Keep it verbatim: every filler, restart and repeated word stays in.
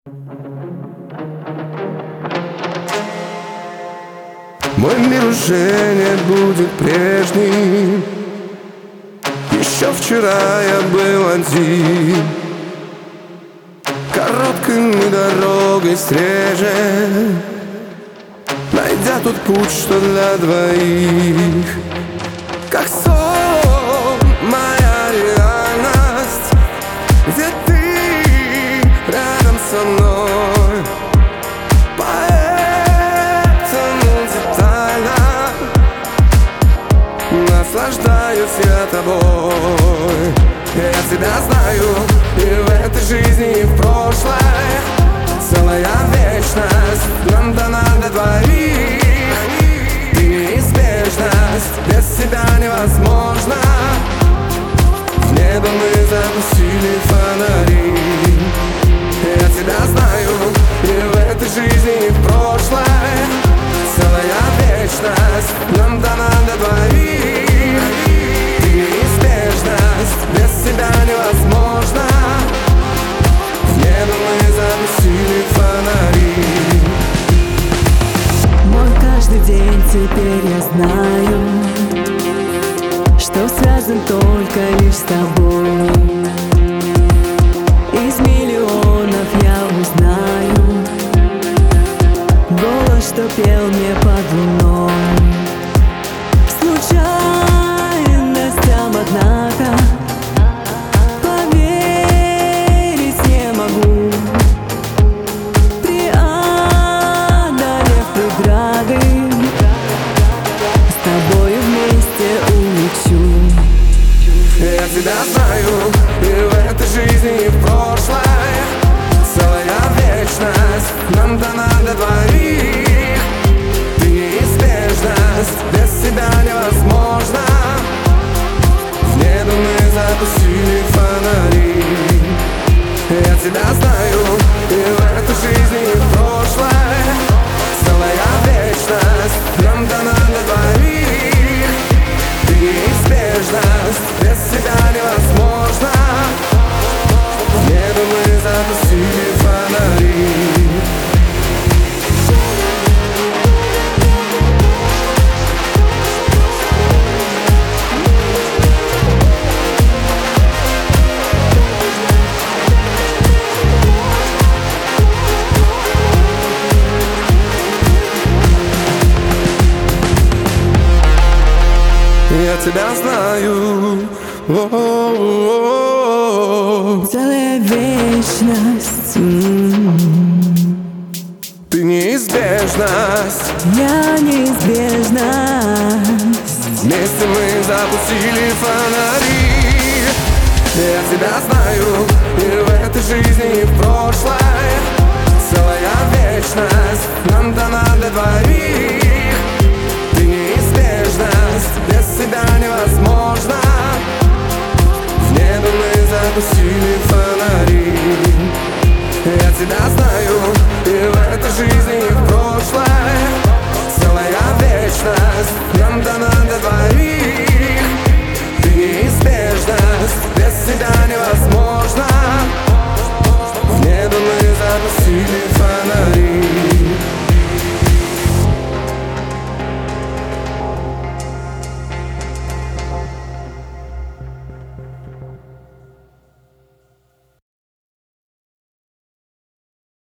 Мой мир уже не будет прежним. Еще вчера я был один. Короткой дорогой стрежет, найдя тот путь, что для двоих. Как сон, моя реальность, где ты рядом со мной. Поэтому детально наслаждаюсь я тобой. Я тебя знаю и в этой жизни, и в прошлой. Целая вечность нам дана для двоих. Ты неизбежность, без тебя невозможно. В небо мы запустили фонари. Я тебя знаю и в этой жизни, и в прошлой. Целая вечность нам дана для двоих. Ты неизбежность, без тебя невозможно. В небо мы запустили фонари. Мой каждый день теперь я знаю, что связан только лишь с тобой. Из миллионов я узнаю голос, что пел мне под луной. Случайностям, однако, поверить не могу. Преодолев преграды, с тобою вместе улечу. Я тебя знаю и в этой жизни, и в прошлой. Целая вечность нам дана для двоих. Ты неизбежность, без тебя невозможно. В небо мы запустили фонари. Я тебя знаю и в этой жизни, и в прошлой. Целая вечность нам дана для двоих. Ты неизбежность, без тебя невозможно. В небо мы запустили фонари. Я тебя знаю. О-о-о-о. Целая вечность. Ты неизбежность. Я неизбежность. Вместе мы запустили фонари. Я тебя знаю и в этой жизни, и в прошлой. Целая вечность нам дана для двоих. Ты неизбежность, без тебя невозможно. В небо мы запустили фонари. Я тебя знаю и в этой жизни, и в прошлой. Целая вечность нам дана для двоих.